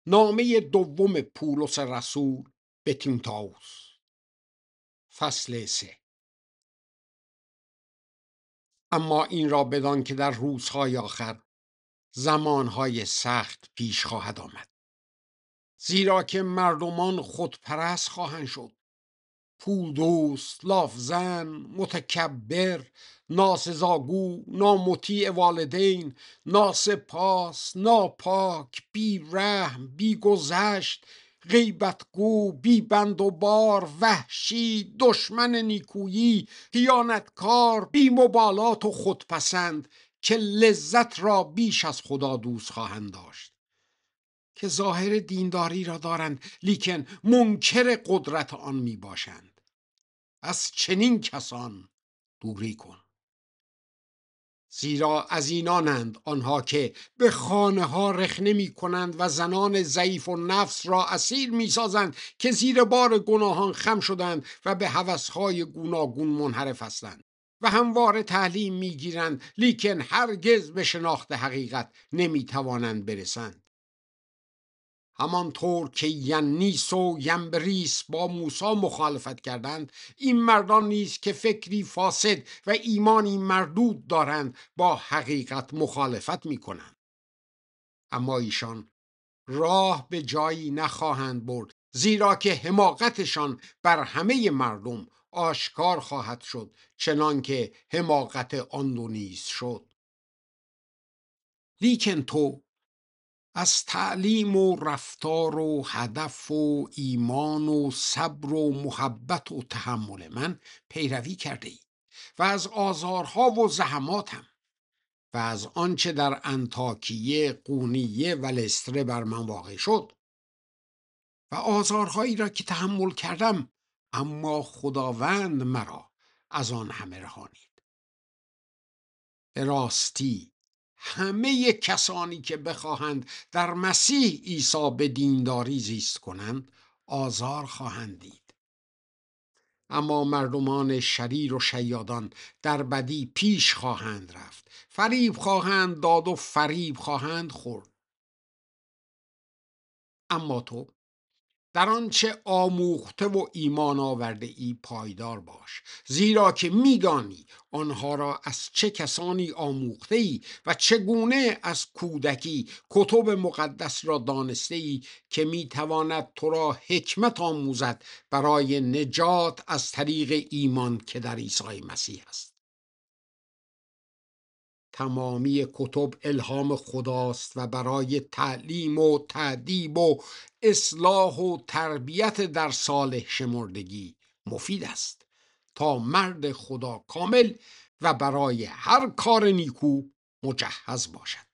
نامه دوم پولس رسول به تیموتائوس. فصل 3. اما این را بدان که در روزهای آخر زمانهای سخت پیش خواهد آمد، زیرا که مردمان خودپرست خواهند شد، پولدوست، لافزن، متکبر، ناسزاگو، نامطیع والدین، ناسپاس، ناپاک، بی رحم، بی گذشت، غیبتگو، بی بند و بار، وحشی، دشمن نیکویی، خیانتکار، بی مبالات و خودپسند، که لذت را بیش از خدا دوست خواهند داشت، که ظاهر دینداری را دارند لیکن منکر قدرت آن می باشند. از چنین کسان دوری کن، زیرا از اینانند آنها که به خانه ها رخنه می کنند و زنان ضعیف و نفس را اسیر می سازند، که زیر بار گناهان خم شدند و به هوسهای گوناگون منحرف هستند و همواره تعلیم می گیرند لیکن هرگز به شناخت حقیقت نمی توانند برسند. همانطور که ینیس و ینبریس با موسی مخالفت کردند، این مردان نیز که فکری فاسد و ایمانی مردود دارند با حقیقت مخالفت می کنند. اما ایشان راه به جایی نخواهند برد، زیرا که حماقتشان بر همه مردم آشکار خواهد شد، چنان که حماقت آن دو نیز شد. لیکن تو از تعلیم و رفتار و هدف و ایمان و صبر و محبت و تحمل من پیروی کرده ای و از آزارها و زحماتم و از آنچه در انطاکیه، قونیه و لستره بر من واقع شد و آزارهایی را که تحمل کردم، اما خداوند مرا از آن همه رهانید. به راستی همه کسانی که بخواهند در مسیح عیسی به دینداری زیست کنند آزار خواهند دید، اما مردمان شریر و شیادان در بدی پیش خواهند رفت، فریب خواهند داد و فریب خواهند خورد. اما تو در آنچه آموخته و ایمان آورده ای پایدار باش، زیرا که میدانی آنها را از چه کسانی آموخته ای و چگونه از کودکی کتب مقدس را دانسته ای که میتواند تو را حکمت آموزد برای نجات از طریق ایمان که در عیسی مسیح است. تمامی کتب الهام خداست و برای تعلیم و تأدیب و اصلاح و تربیت در صالح شمردگی مفید است، تا مرد خدا کامل و برای هر کار نیکو مجهز باشد.